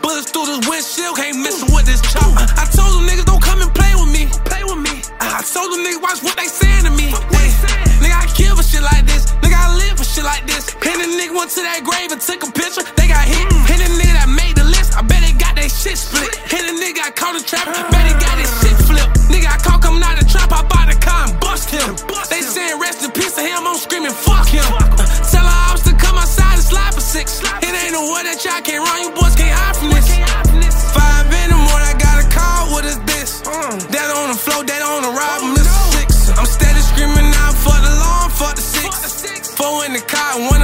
Bullets through this windshield, can't miss with this chopper. I told them niggas don't come and play with me. I told them niggas watch what they saying to me. Nigga, I kill for shit like this. Nigga, I live for shit like this. And the nigga went to that grave and took a picture. They got hit. And the nigga that made the list, I bet they got that shit split. And the nigga I caught the trap, bet he got his shit flipped. Nigga, I caught coming out the trap, I bought the car and bust him. They saying rest in peace to him, I'm screaming fuck him. Tell our ops to come outside and slide for 6. It ain't no way that y'all can't run, you boys can't hide from this. 5 in the morning, I got a call, what is this? That on the floor, that on the ride, Mr. 6. I'm steady screaming out for the law, fuck the 6. 4 in the car, 1